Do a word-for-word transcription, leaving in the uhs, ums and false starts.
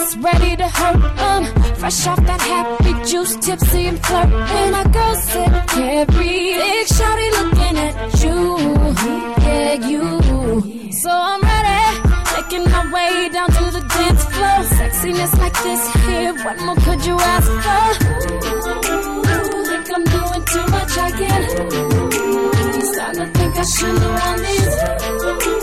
It's ready to hurt, um fresh off that happy juice, tipsy and flirting. My girl said, Carrie, big shawty looking at you, yeah, you. So I'm ready, making my way down to the dance floor. Sexiness like this here, what more could you ask for? Ooh, think I'm doing too much again. Starting to think I should know on these.